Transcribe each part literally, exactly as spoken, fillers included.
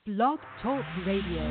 Blog Talk Radio.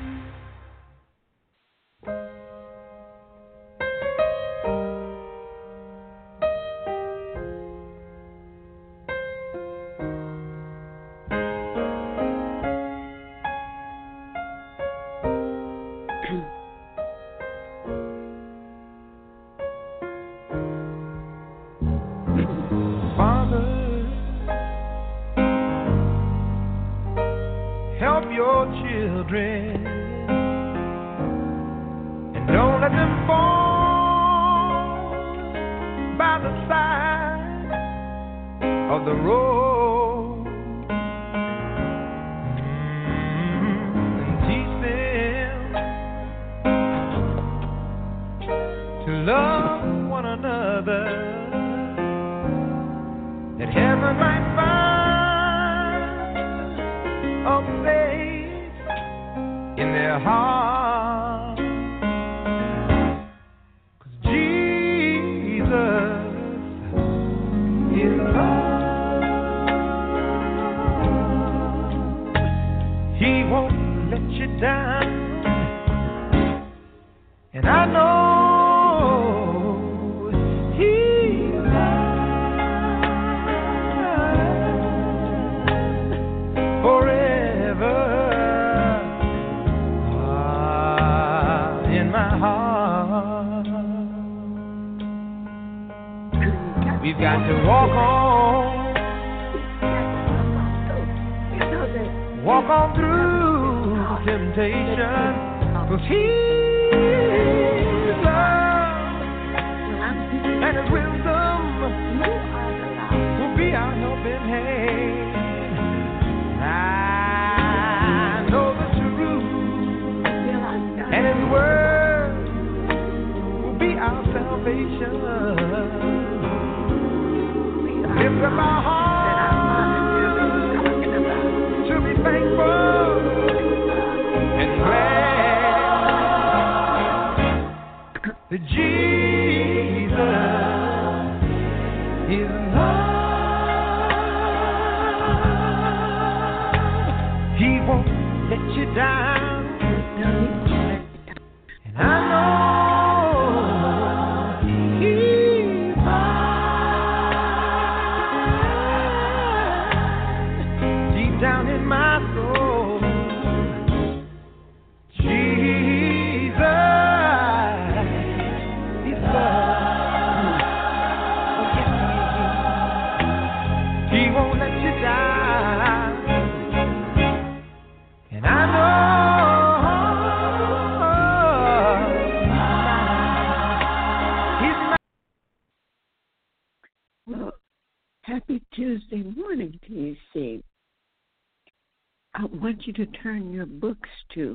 To turn your books to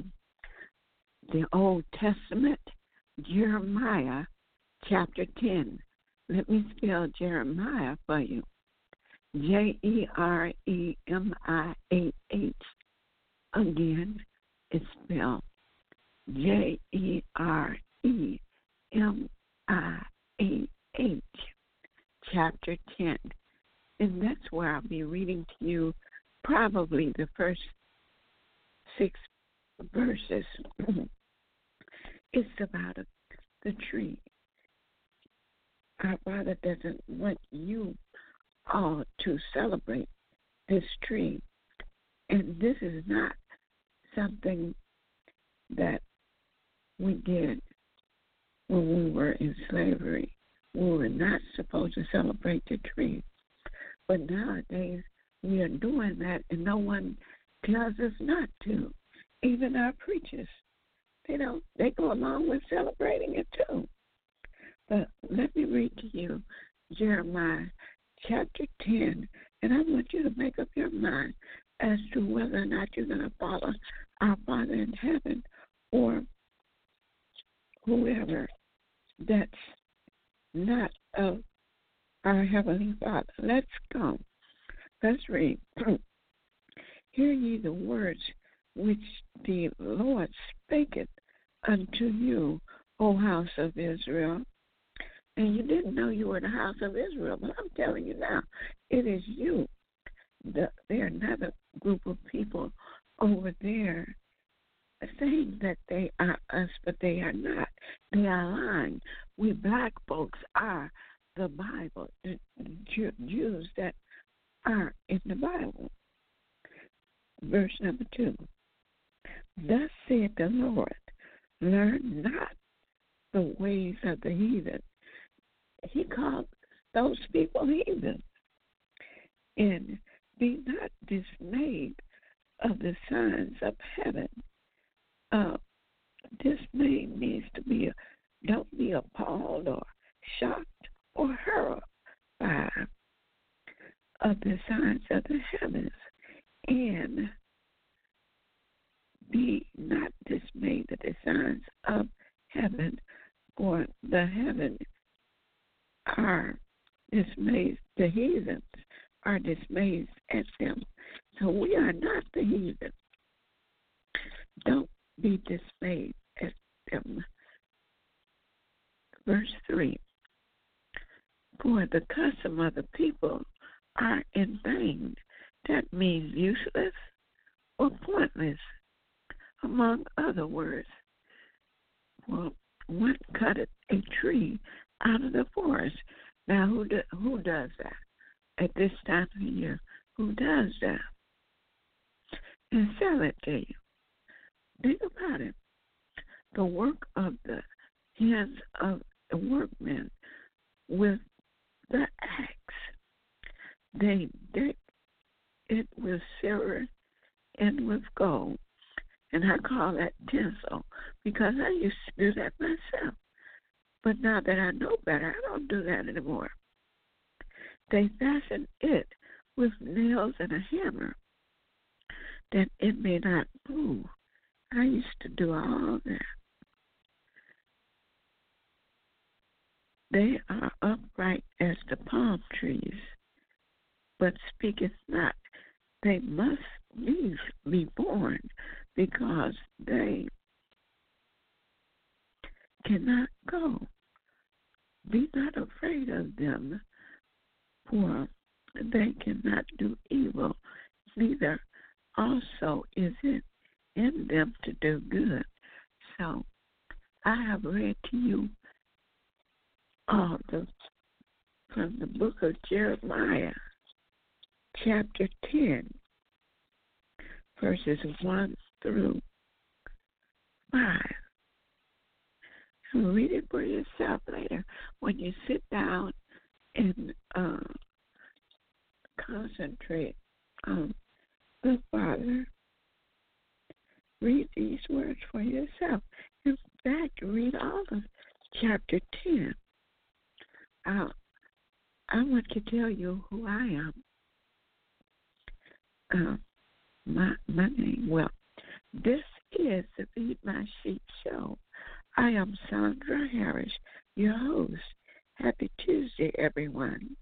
the Old Testament, Jeremiah chapter ten. Let me spell Jeremiah for you. J E R E M I A H. Again, it's spelled J E R E M I A H. Chapter ten. And that's where I'll be reading to you probably the first six verses. It's about a, the tree. Our Father doesn't want you all to celebrate this tree. And this is not something that we did when we were in slavery. We were not supposed to celebrate the tree. But nowadays, we are doing that, and no one tells us not to. Even our preachers, they don't. They go along with celebrating it too. But let me read to you Jeremiah chapter ten, and I want you to make up your mind as to whether or not you're going to follow our Father in heaven or whoever that's not of our Heavenly Father. Let's go. Let's read. Hear ye the words which the Lord spaketh unto you, O house of Israel. And you didn't know you were the house of Israel, but I'm telling you now, it is you. The, there are another group of people over there saying that they are us, but they are not. They are lying. We black folks are the Bible, the Jews that are in the Bible. Verse number two. Thus saith the Lord, learn not the ways of the heathen. He called those people heathen. And be not dismayed of the signs of heaven. Uh, dismayed means to be, a, don't be appalled or shocked or horrified of the signs of the heavens. And be not dismayed at the signs of heaven, for the heaven are dismayed, the heathens are dismayed at them. So we are not the heathen. Don't be dismayed at them. Verse three. For the custom of the people are in vain. That means useless or pointless, among other words. Well, one cutteth a tree out of the forest. Now, who do, who does that at this time of year? Who does that? And sell it to you. Think about it. The work of the hands of the workmen with the axe. They deck it with silver and with gold. And I call that tinsel because I used to do that myself. But now that I know better, I don't do that anymore. They fasten it with nails and a hammer that it may not move. I used to do all that. They are upright as the palm trees, but speaketh not. They must needs be born because they cannot go. Be not afraid of them, for they cannot do evil, neither also is it in them to do good. So I have read to you all the, from the book of Jeremiah, chapter ten, verses one through five. Read it for yourself later when you sit down and uh, concentrate on the Father. Read these words for yourself. In fact, read all of chapter ten. Uh, I want to tell you who I am. Uh, my my name. Well, this is the Feed My Sheep show. I am Sandra Harris, your host. Happy Tuesday, everyone.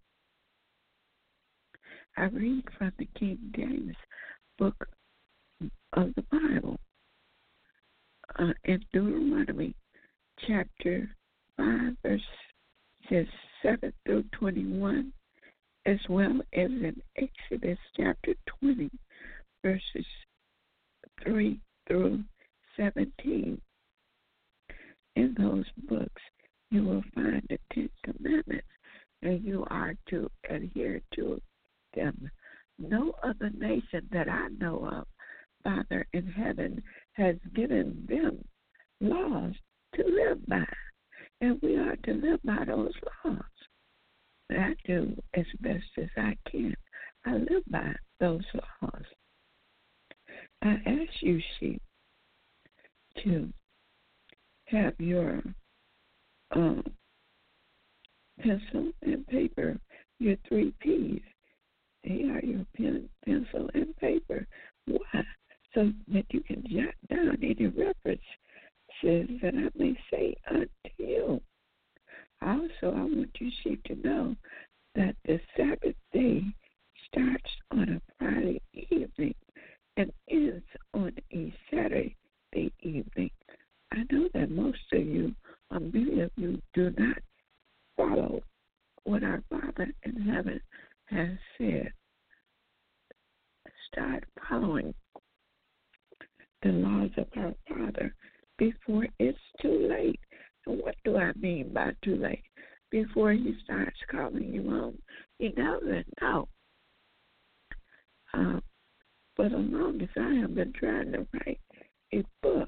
I read from the King James book of the Bible uh, in Deuteronomy chapter five, verses seven through twenty-one, as well as in Exodus chapter twenty, verses three through seventeen. In those books, you will find the Ten Commandments, and you are to adhere to them. No other nation that I know of, Father in heaven, has given them laws to live by, and we are to live by those laws. I do as best as I can. I live by those laws. I ask you, sheep, to have your um, pencil and paper, your three P's. They are your pen, pencil, and paper. Why? So that you can jot down any references that I may say unto you. Also, I want you sheep to know that the Sabbath day starts on a Friday evening and ends on a Saturday evening. I know that most of you, or many of you, do not follow what our Father in heaven has said. Start the laws of our Father before it's too late. And what do I mean by too late? Before He starts calling you home, you never know. Uh, for the longest, I have been trying to write a book,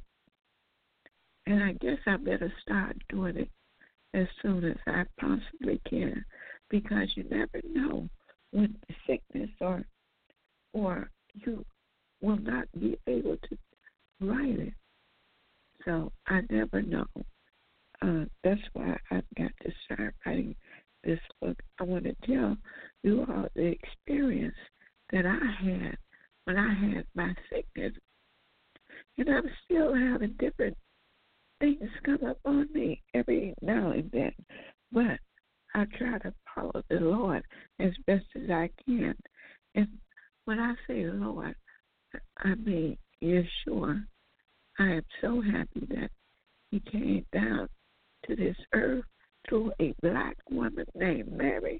and I guess I better start doing it as soon as I possibly can, because you never know when sickness or or you will not be able to write it. So I never know. Uh, that's why I've got to start writing this book. I want to tell you all the experience that I had when I had my sickness. And I'm still having different things come up on me every now and then. But I try to follow the Lord as best as I can. And when I say Lord, I mean Yeshua. I am so happy that He came down to this earth through a black woman named Mary.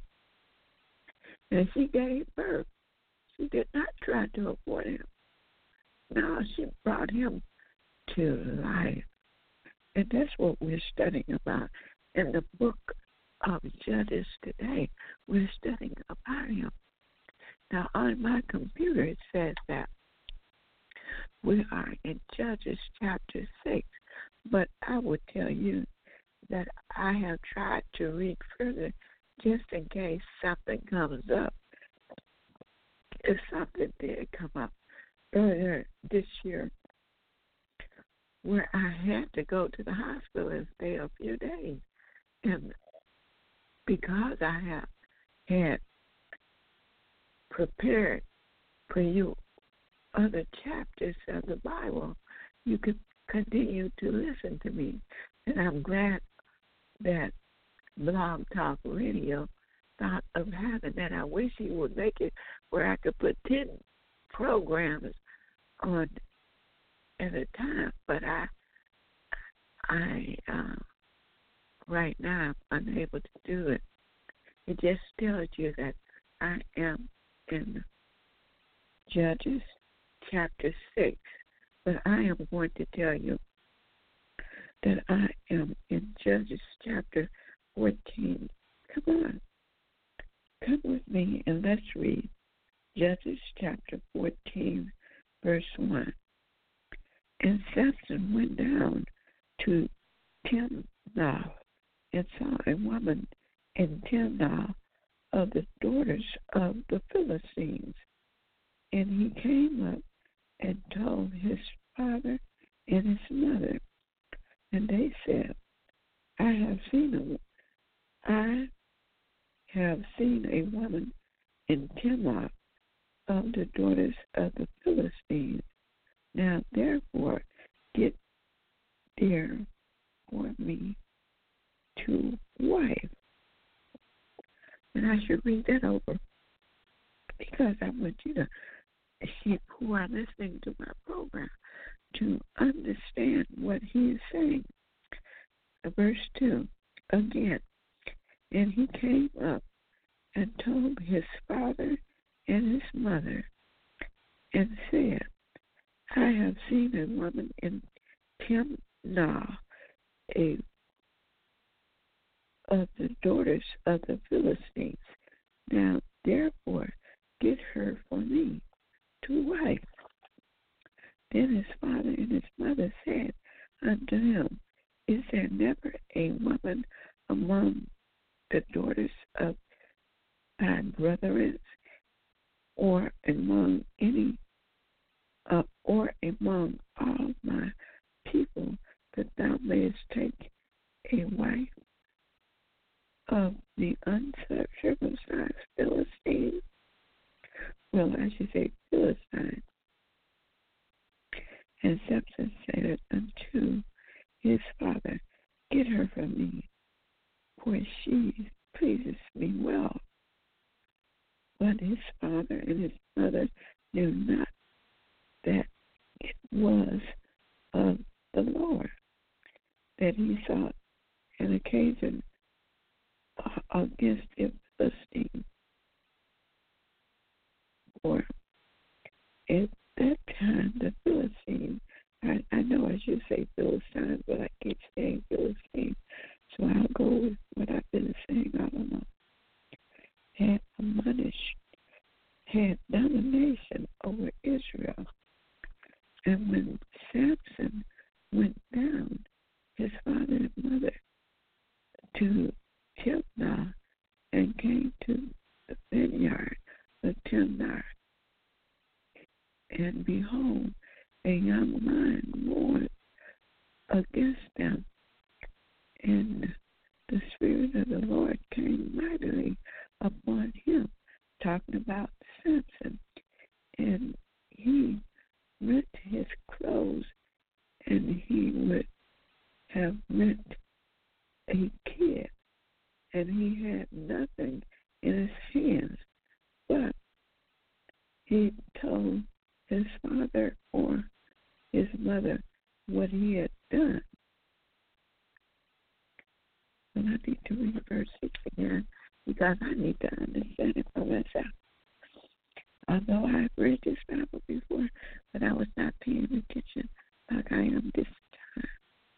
And she gave birth. She did not try to abort him. No, she brought him to life. And that's what we're studying about in the book of Judges today. We're studying about him. Now, on my computer, it says that we are in Judges chapter six, but I would tell you that I have tried to read further just in case something comes up. If something did come up earlier this year where I had to go to the hospital and stay a few days, and because I have had prepared for you other chapters of the Bible, you could continue to listen to me. And I'm glad that Blog Talk Radio thought of having that. I wish he would make it where I could put ten programs on at a time, but I, I, uh, right now, I'm unable to do it. It just tells you that I am in Judges chapter six, but I am going to tell you that I am in Judges chapter fourteen. Come on. Come with me and let's read Judges chapter fourteen, verse one. And Samson went down to Timnah and saw a woman in Timnah of the daughters of the Philistines. And he came up and told his father and his mother. And they said, I have seen a, I have seen a woman in Timnah of the daughters of the Philistines. Now therefore get there for me to wife. And I should read that over because I want you to, who are listening to my program, to understand what he is saying. Verse two, again, and he came up and told his father and his mother and said, I have seen a woman in Timnah, a of the daughters of the Philistines. Now, therefore, get her for me to wife. Then his father and his mother said unto him, Is there never a woman among the daughters of thy brethren, or among any, uh, or among all my people, that thou mayest take a wife of the uncircumcised Philistine? Well, I should say Philistine. And Samson said unto his father, Get her from me, for she pleases me well. But his father and his mother knew not that it was of the Lord, that he sought an occasion against the Philistines. For at that time the Philistines Israel. And when Samson went down, his father and mother, to Timnah and came to the vineyard of Timnah, and behold, a young lion roared against them, and the Spirit of the Lord came mightily upon him, talking about Samson, and he rent his clothes, and he would have rent a kid, and he had nothing in his hands, but he told his father or his mother what he had done. And I need to read verse six again because I need to understand it for myself. Although I've read this Bible before, but I was not paying attention like I am this time.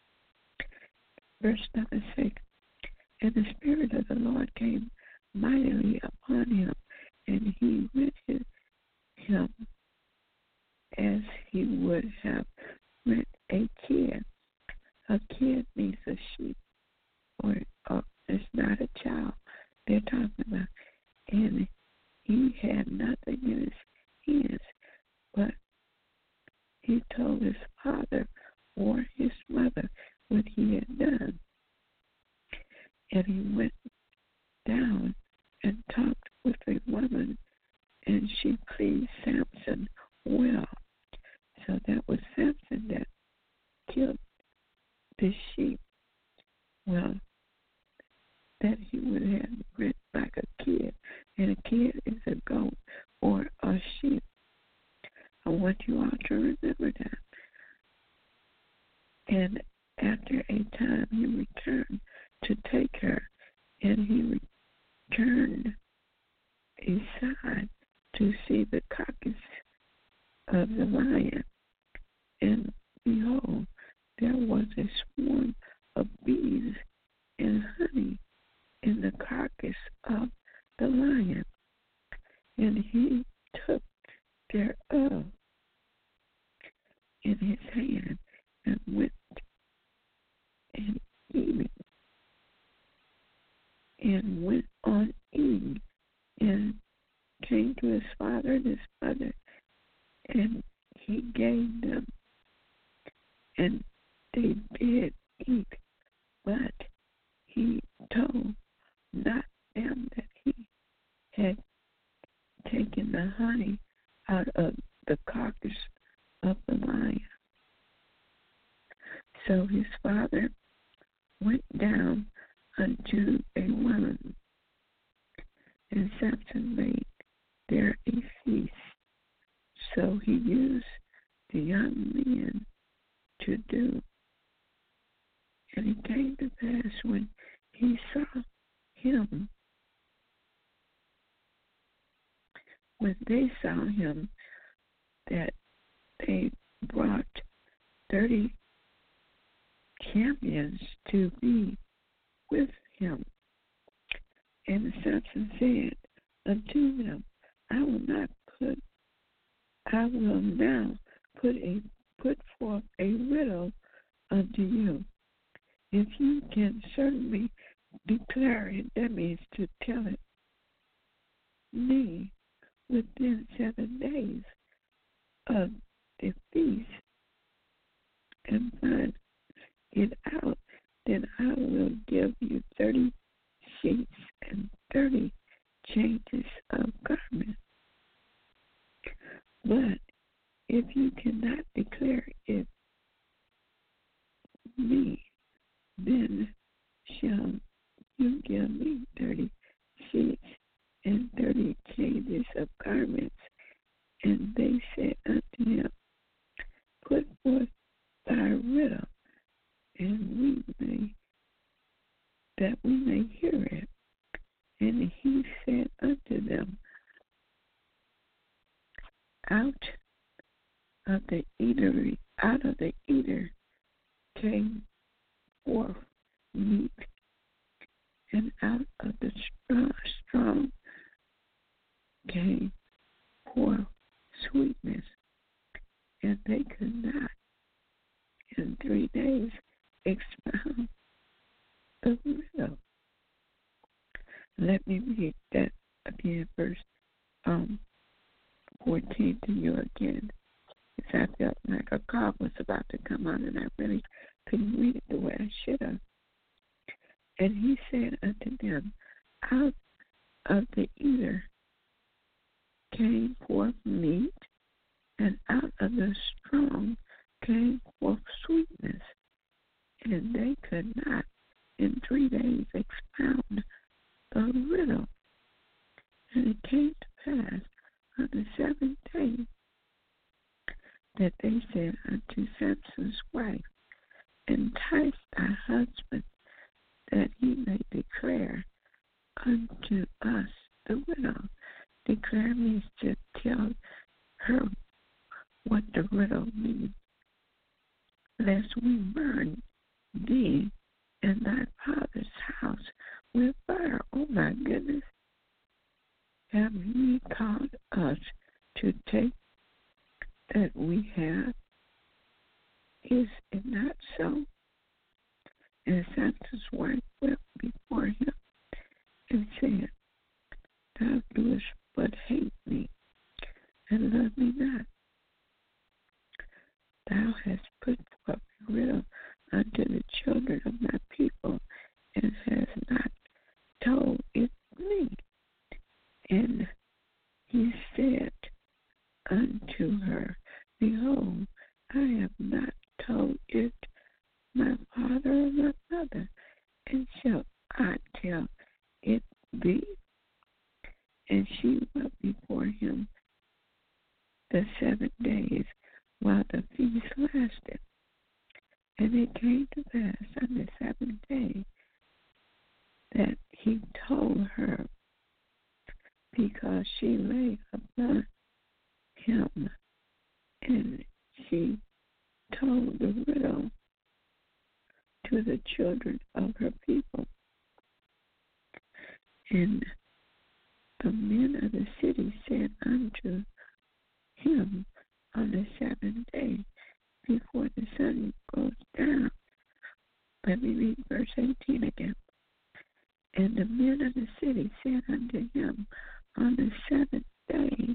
Verse number six. And the Spirit of the Lord came mightily upon him, and he rent him as he would have rent a kid. A kid means a sheep, or, or it's not a child they're talking about. And he had nothing in his hands, but he told his father or his mother what he had done. And he went down and talked with a woman, and she pleased Samson well. So that was Samson that killed the sheep. Well, that he would have rent like a kid, and a kid is a goat or a sheep. I want you all to remember that. And after a time, he returned to take her, and he returned aside to see the carcass of the lion. And behold, there was a swarm of bees and honey in the carcass of the lion. And he took thereof in his hand and went and eating, and went on eating, and came to his father and his mother, and he gave them, and they did eat, but he told not them that he had taken the honey out of the carcass of the lion. So his father went down unto a woman, and Samson made there a feast. So he used the young men to do. And it came to pass when he saw him, when they saw him, that they brought thirty champions to be with him. And Samson said unto them, I will not put, I will now put a put forth a riddle unto you. If you can certainly declare it, that means to tell it me within seven days of the feast, and find it out, then I will give you thirty sheets and thirty changes of garments. But if you cannot declare it me, then shall you give me thirty sheets and thirty changes of garments. And they said unto him, put forth thy riddle, and we may, that we may hear it. And he said unto them, out of the eatery, out of the eater came forth meat, and out of the strong, strong came forth sweetness. and they could not in three days expound the riddle. Let me read that again, verse um, fourteen to you again. Because I felt like a cough was about to come on, and I really couldn't read it the way I should have. And he said unto them, out of the eater came forth meat, and out of the strong came forth sweetness. And they could not in three days expound the riddle. And it came to pass on the seventh day that they said unto Samson's wife, entice thy husband, that he may declare unto us the riddle. Declare means to tell her what the riddle means, lest we burn thee and thy father's house with fire. Oh my goodness. Have ye called us to take that we have? Is it not so? And Samson's wife wept before him and said, thou doest but hate me and love me not. Thou hast put forth a riddle unto the children of my people, and hast not told it me. And he said unto her, behold, I have not told it my father or my mother, and shall I tell it thee? And she wept before him the seven days while the feast lasted. And it came to pass on the seventh day that he told her, because she lay upon him, and she told the riddle to the children of her people. And the men of the city said unto him on the seventh day, before the sun goes down. Let me read verse eighteen again. And the men of the city said unto him on the seventh day,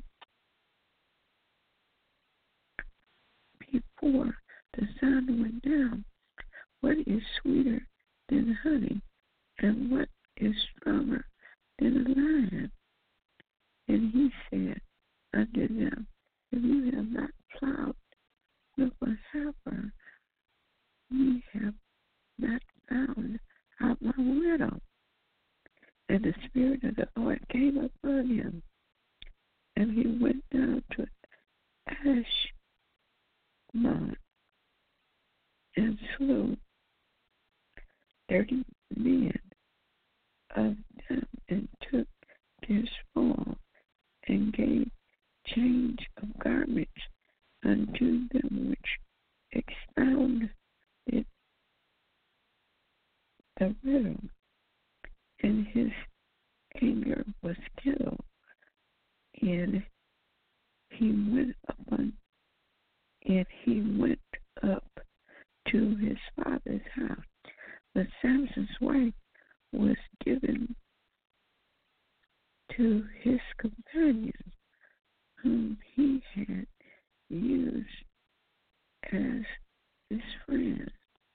before the sun went down, what is sweeter than honey, and what is stronger than a lion? And he said unto them, if you have not plowed with a heifer, ye have not found out my riddle. And the Spirit of the Lord came upon him, and he went down to Ashmon and slew thirty men of them, and took their spoil, and gave change of garments unto them which expounded the riddle. And his anger was kindled, and he went upon, and he went up to his father's house. But Samson's wife was given to his companions, whom he had used as his friends.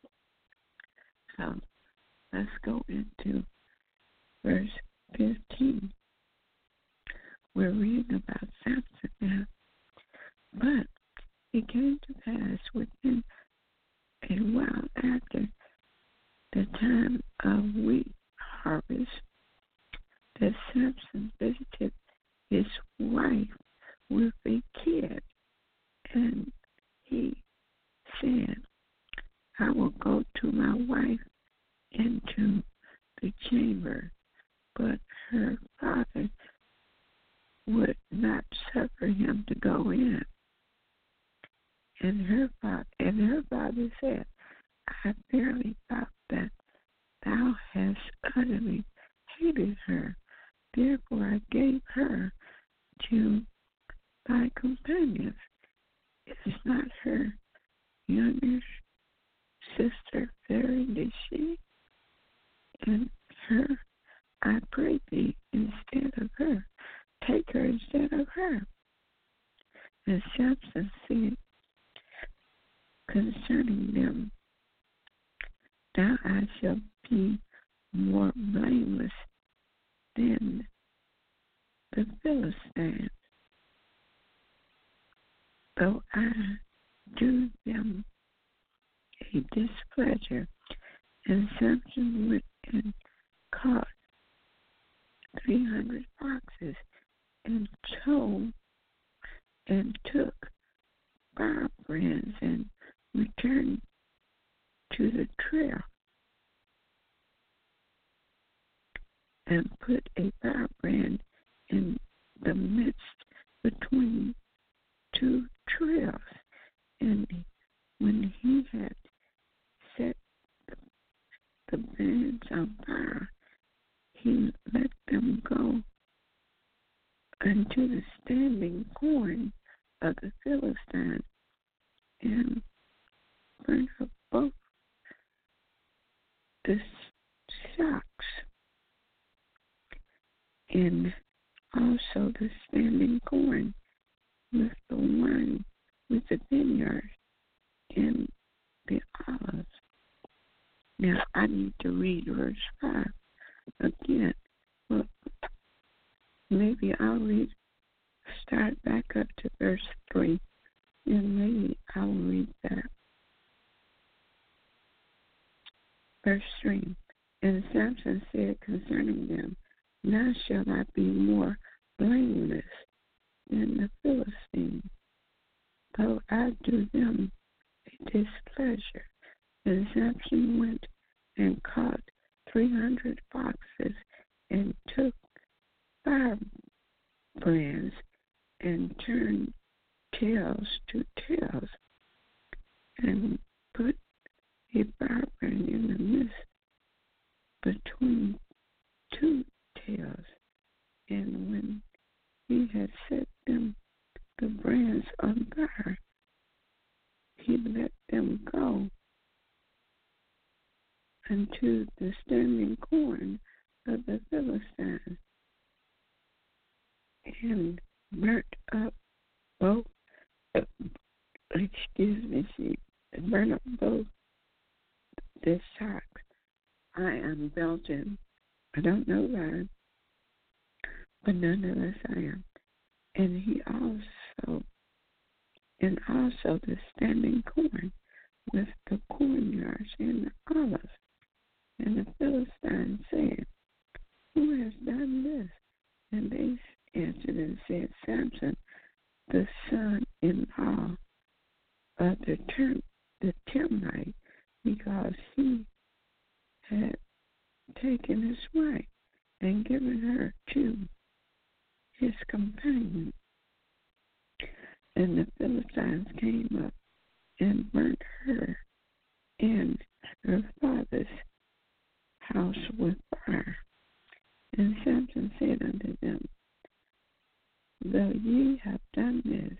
So let's go into verse fifteen. We're reading about Samson now. But it came to pass within a while after the time of wheat harvest that Samson visited his wife with a kid. And he said, I will go to my wife into the chamber. But her father would not suffer him to go in. And her father, and her father said, I verily thought that thou hast utterly hated her. Therefore I gave her to thy companions. Is not her younger sister buried, is she? And her, I pray thee, instead of her, take her instead of her. And Samson said concerning them, now I shall be more blameless than the Philistines, though I do them a displeasure. And Samson went and caught three hundred foxes and told and took firebrands and returned to the trail and put a firebrand in the midst between two trails. And when he had set the brands on fire, he let them go unto the standing corn of the Philistines and burnt up both the shocks and also the standing corn with the wine, with the vineyard and the olives. Now I need to read verse five again. Well, maybe I'll read, start back up to verse three, and maybe I'll read that. Verse three, and Samson said concerning them, now shall I be more blameless than the Philistines, though I do them a displeasure. And Samson went and caught three hundred foxes and took firebrands and turned tails to tails and put a firebrand in the midst between two tails. And when he had set them the brands on fire, he let them go unto the standing corn of the Philistines, and burnt up both, uh, excuse me, she burnt up both the shocks. I am Belgian. I don't know that, but nonetheless I am. And he also, and also the standing corn with the cornyards and the olives. And the Philistines said, who has done this? And they answered and said, Samson, the son-in-law of the, term, the Timnite, because he had taken his wife and given her to his companion. And the Philistines came up and burnt her and her father's house with fire. And Samson said unto them, though ye have done this,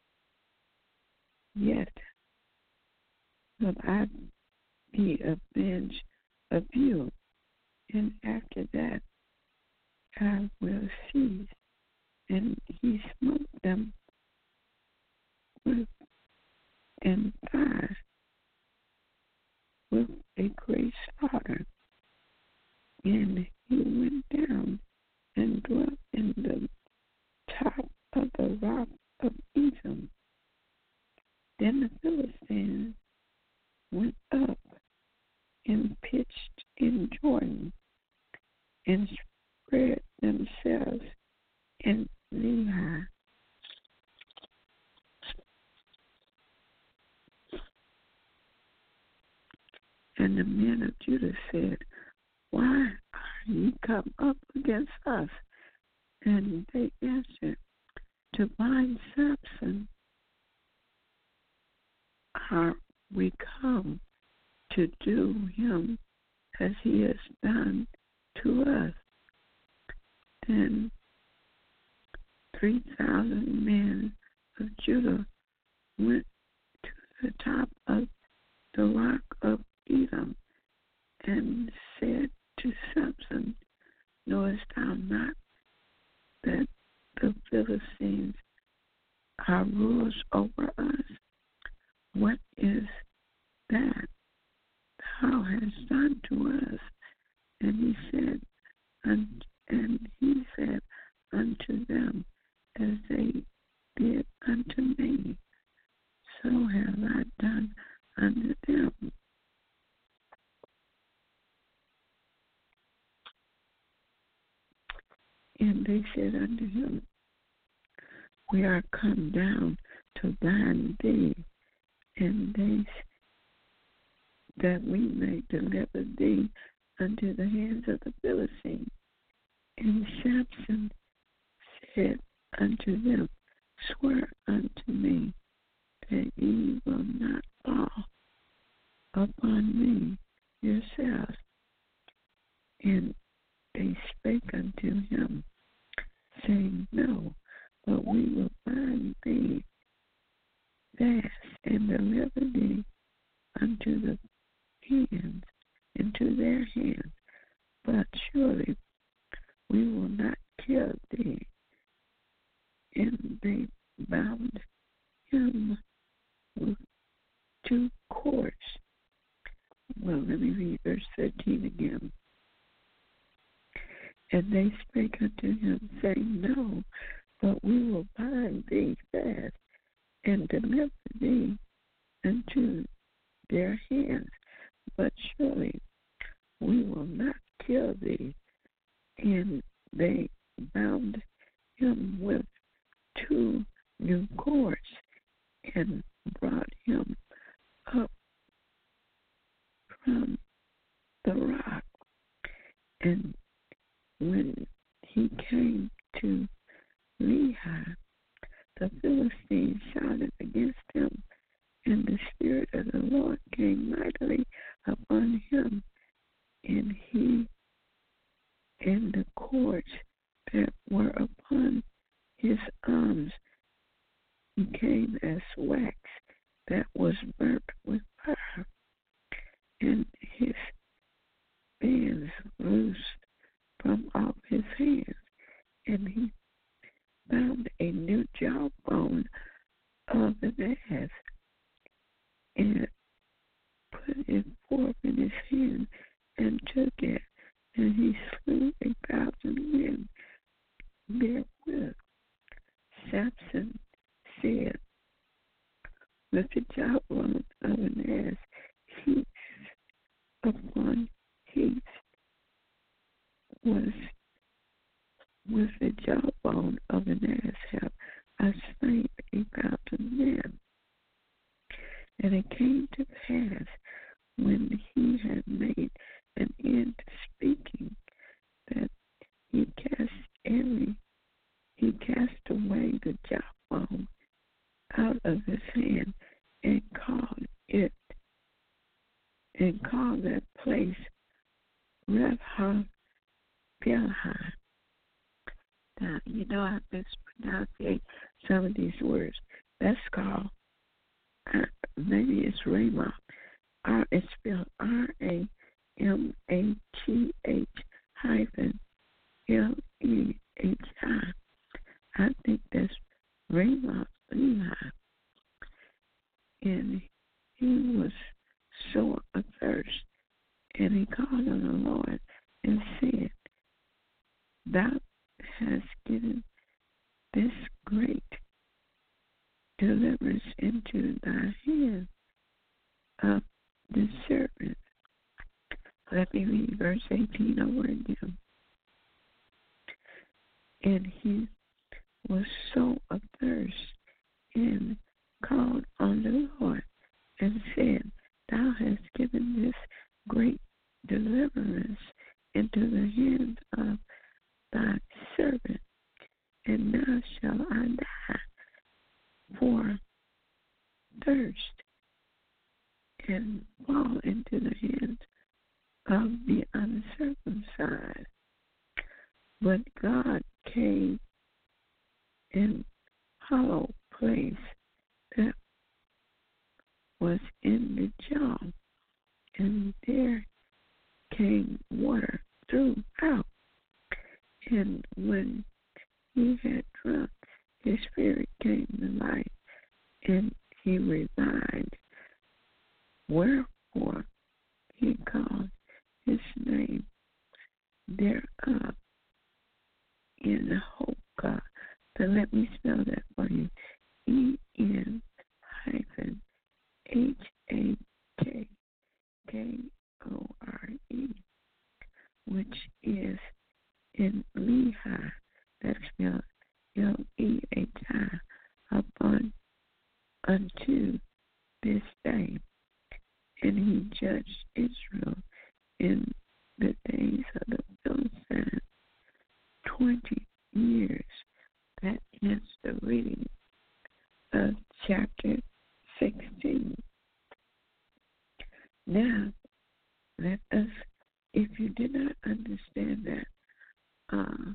yet will I be avenged of you, and after that I will cease. And he smote them with and fire with a great slaughter. And he went down and dwelt in the top of the rock of Ephraim. Then the Philistines went up and pitched in Jordan and spread themselves in Lehi. And the men of Judah said, why are ye come up against us? And they answered, to bind Samson are we come to do him as he has done to us. Then three thousand men of Judah went the top of the rock of Edom, and said to Samson, knowest thou not that the Philistines are rulers over us? What is that thou hast done to us? And he said, and, and he said unto them, as they did unto me, so have I done unto them. And they said unto him, we are come down to bind thee, and they that we may deliver thee unto the hands of the Philistines. And Samson said unto them, swear unto me that ye will not fall upon me yourselves. And they spake unto him, saying, no, but we will bind thee fast and deliver thee unto the hands, into their hands, but surely we will not kill thee. And they bound him with two cords. Well, let me read verse thirteen again. And they spake unto him, saying, no, but we will bind thee fast and deliver thee unto their hands, but surely we will not kill thee. And they bound him with two new cords and brought him up from the rock. And when he came to Lehi, the Philistines shouted against him, and the Spirit of the Lord came mightily upon him, and he and the cords that were upon his arms became as wax that was burnt with fire, and his bands loosed from off his hands, and he found a new jawbone of an ass, and put it forth in his hand, and took it, and he slew a thousand men therewith. Samson said, with the jawbone of an ass, heaps upon heaps, was with the jawbone of an ass have I slain a thousand men. And it came to pass, when he had made an end to speaking, that he cast every he cast away the jawbone out of his hand, and called it and called that place Rephath Gilgal. Now, you know I mispronounce some of these words. That's called, uh, maybe it's Ramoth. R, it's spelled R A M A T H hyphen L E H I. I think that's Ramoth Lehi. And he was sore athirst, and he called on the Lord and said, thou hast given this great deliverance into thy hand of the servant. Let me read verse eighteen over again. And he was so athirst, and called on the Lord, and said, thou hast given this great deliverance into the hands of thy servant, and now shall I die for thirst, and fall into the hands of the uncircumcised. But God came in hollow place that was in the jar, and there came water throughout. And when he had drunk, his spirit came to life, and he revived. Wherefore he called his name thereof Enhoka. So let me spell that for you. E N hyphen H A K K O R E, which is in Lehi. That's spelled L E H I, upon unto this day. And he judged Israel in the days of the Philistines twenty years. That is the reading of chapter sixteen. Now, let us, if you did not understand that, uh,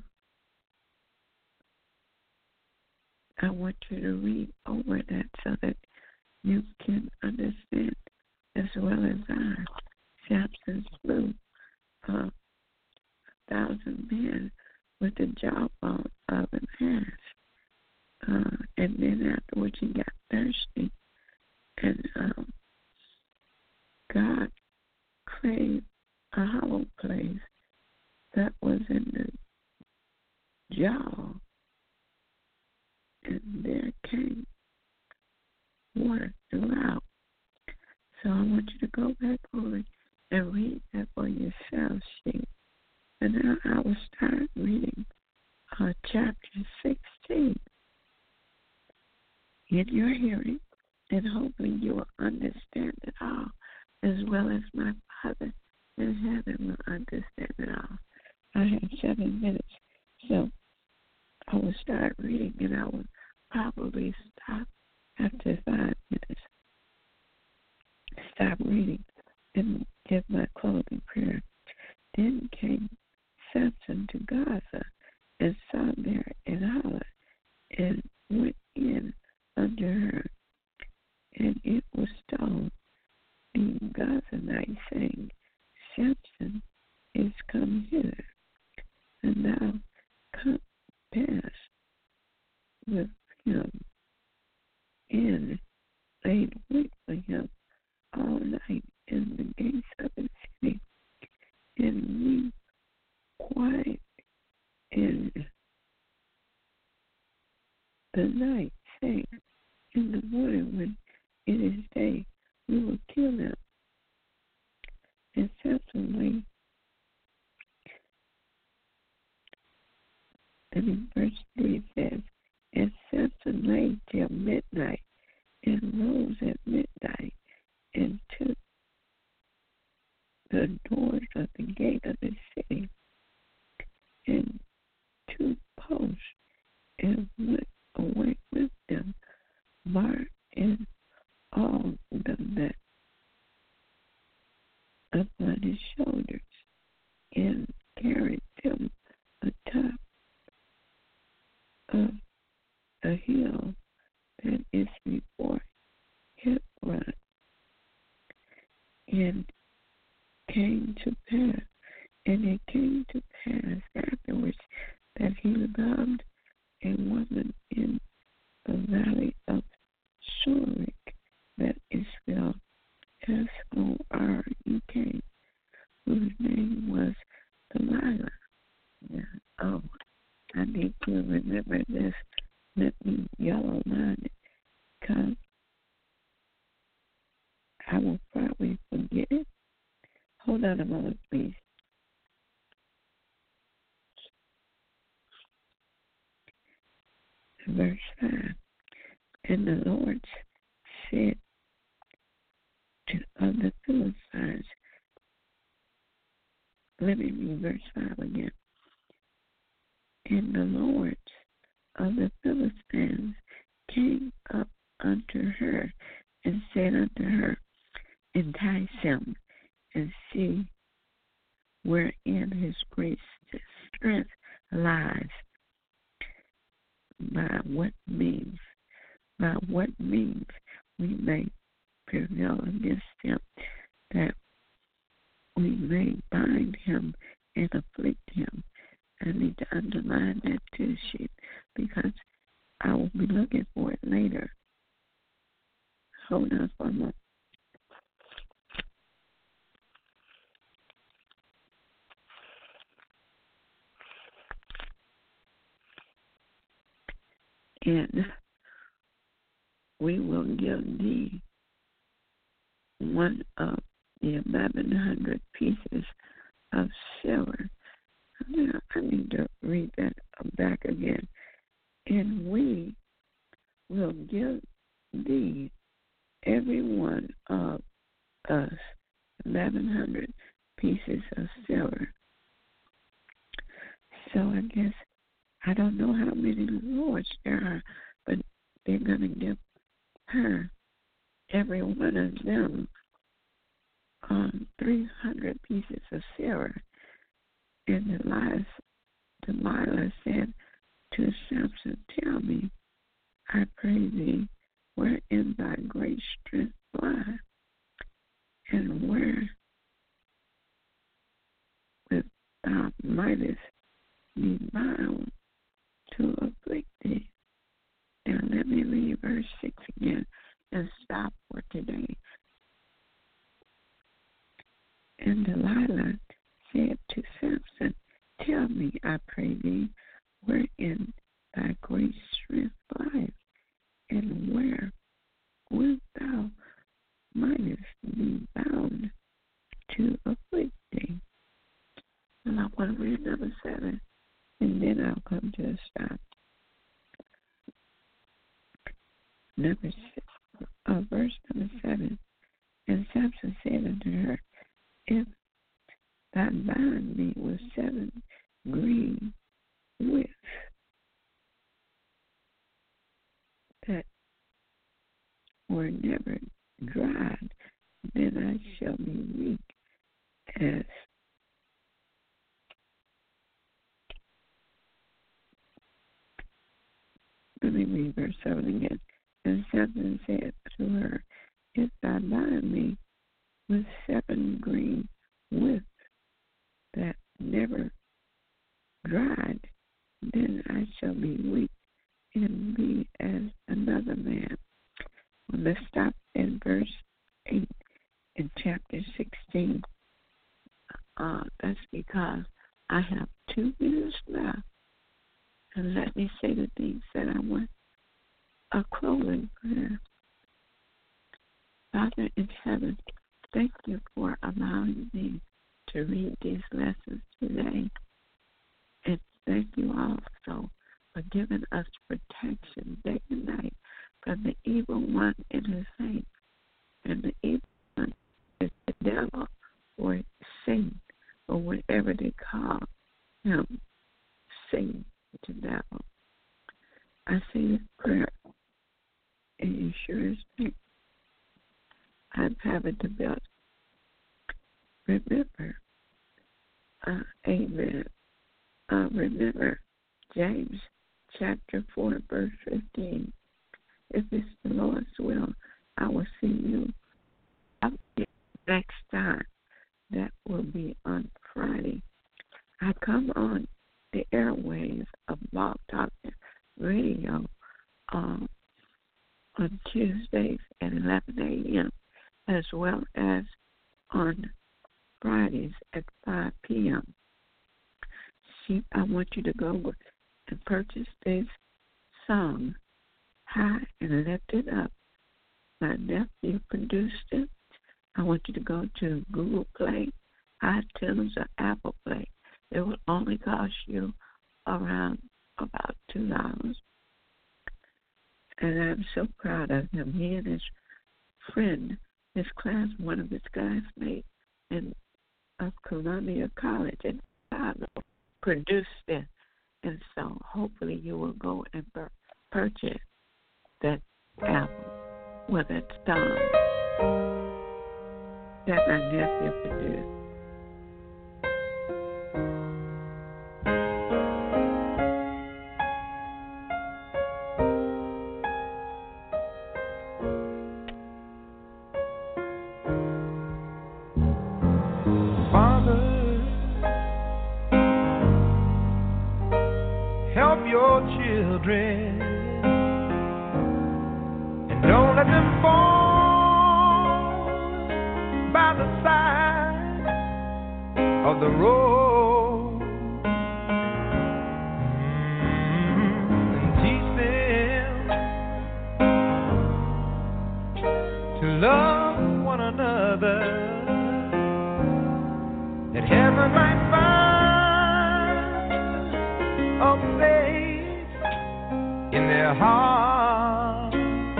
I want you to read over that so that you can understand as well as I. Samson slew uh, a thousand men with the jawbone of an ass. Uh, and then afterwards he got thirsty. And um, God craved a hollow place that was in the jaw. And there came water throughout. So I want you to go back over and read that for yourself, see. And now I will start reading uh, chapter sixteen in your hearing, and hopefully you will understand it all, as well as my Father in heaven will understand it all. I have seven minutes, so I will start reading, and I will probably stop after five minutes. Stop reading and give my closing prayer. Then came Samson to Gaza and saw there an holler and went in under her, and it was told the Gazanite, saying, Samson is come hither, and thou come pass with him, and laid wait for him all night in the gates of the city, and we quiet in the night, saying, in the morning when it is day, we will kill them. And Samson lay, and in verse three it says, and Samson lay till midnight, and rose at midnight, and took the doors of the gate of the city, and two posts, and went away with them, marked and all them that upon his shoulders, and carried them atop of a hill that is before Hebron. And came to pass, and it came to pass afterwards that he loved a woman in the valley of Sorek, that is spelled S O R E K, whose name was Delilah. Yeah. Oh, I need to remember this. Let me yellow line it, because I will probably forget it. Hold on a moment, please. Verse five. And the Lord said to of the Philistines, let me read verse five again. And the lords of the Philistines came up unto her and said unto her, entice him, and see wherein his great strength lies. By what means, by what means we may prevail against him, that we may bind him and afflict him. I need to underline that too, sheep, because I will be looking for it later. Hold on for a moment. And we will give thee one of the eleven hundred pieces of silver. Now, I need to read that back again. And we will give thee, every one of us, eleven hundred pieces of silver. So I guess, I don't know how many lords there are, but they're going to give her, every one of them, um, three hundred pieces of silver. And Delilah, Delilah said to Samson, tell me, I pray thee, wherein thy great strength lies, and where with thou mightest be bound to afflict thee. Now let me read verse six again and stop for today. And Delilah said to Samson, tell me, I pray thee, wherein thy great strength lies, and where wilt thou mightest be bound to afflict thee. And I want to read number seven, and then I'll come to a stop. Number six, uh, verse number seven. And Samson said unto her, if thou bind me with seven green withs, that were never dried, then I shall be weak as let me read verse seven again. And Samson said to her, if thou bind me with seven green withs that never dried, then I shall be weak and be as another man. Well, let's stop in verse eight in chapter sixteen. Uh, that's because I have two minutes left. And let me say the things that I want. A closing prayer. Father in heaven, thank you for allowing me to read these lessons today. And thank you also for giving us protection day and night from the evil one and his saints. And the evil one is the devil or Satan or whatever they call him, Satan, the devil. I say this prayer in Yeshua's name. I'm having to build. Remember, uh, amen. Uh, remember James chapter four, verse fifteen. If it's the Lord's will, I will see you next time. That will be on Friday. I come on the airwaves of Blog Talk Radio um, on Tuesdays at eleven a.m. as well as on Fridays at five p.m. See, I want you to go and purchase this song, High and Lifted Up. My nephew produced it. I want you to go to Google Play, iTunes, or Apple Play. It will only cost you around about two dollars. And I'm so proud of him. He and his friend, his class, one of his classmates in of Columbia College in Chicago, produced it. And so hopefully you will go and pur- purchase that album, well, that song that my nephew produced. the road mm, and teach them to love one another, that heaven might find a place in their heart.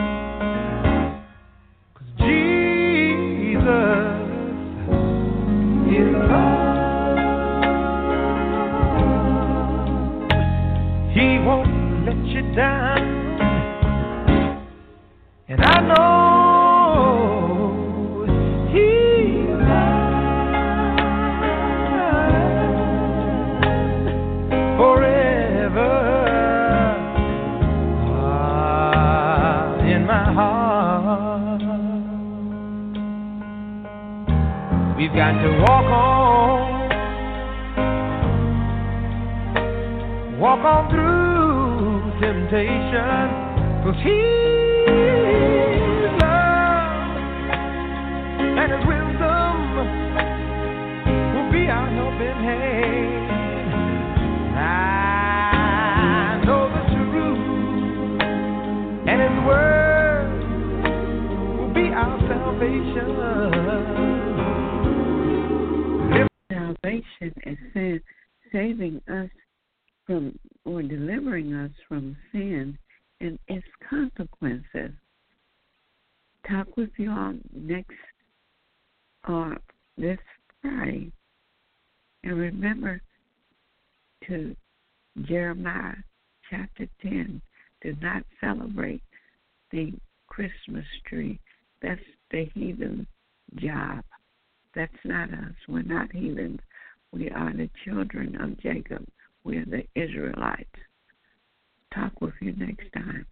'Cause Jesus is love. He won't let you down, and I know He's mine forever. Ah, in my heart, we've got to walk on, walk on through temptation, 'cause He's love and His wisdom will be our helping hand. I know the truth, and His word will be our salvation. Salvation is sin, saving us from or delivering us from sin and its consequences. Talk with you all next or this Friday. And remember to Jeremiah chapter ten, do not celebrate the Christmas tree. That's the heathen job. That's not us. We're not heathens. We are the children of Jacob. We're the Israelites. Talk with you next time.